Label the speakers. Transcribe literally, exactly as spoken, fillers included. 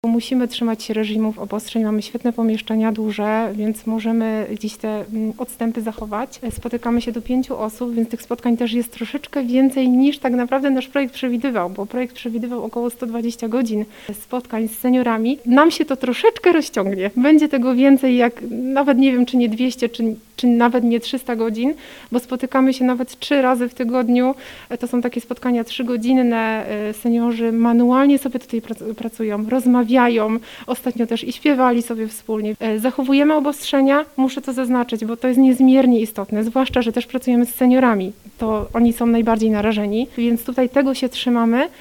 Speaker 1: Musimy trzymać się reżimów obostrzeń, mamy świetne pomieszczenia, duże, więc możemy gdzieś te odstępy zachować. Spotykamy się do pięciu osób, więc tych spotkań też jest troszeczkę więcej niż tak naprawdę nasz projekt przewidywał, bo projekt przewidywał około sto dwadzieścia godzin spotkań z seniorami. Nam się to troszeczkę rozciągnie. Będzie tego więcej, jak nawet nie wiem, czy nie dwieście, czy, czy nawet nie trzysta godzin, bo spotykamy się nawet trzy razy w tygodniu. To są takie spotkania trzygodzinne. Seniorzy manualnie sobie tutaj pracują, rozmawiają. Ostatnio też i śpiewali sobie wspólnie. Zachowujemy obostrzenia, muszę to zaznaczyć, bo to jest niezmiernie istotne, zwłaszcza, że też pracujemy z seniorami. To oni są najbardziej narażeni, więc tutaj tego się trzymamy.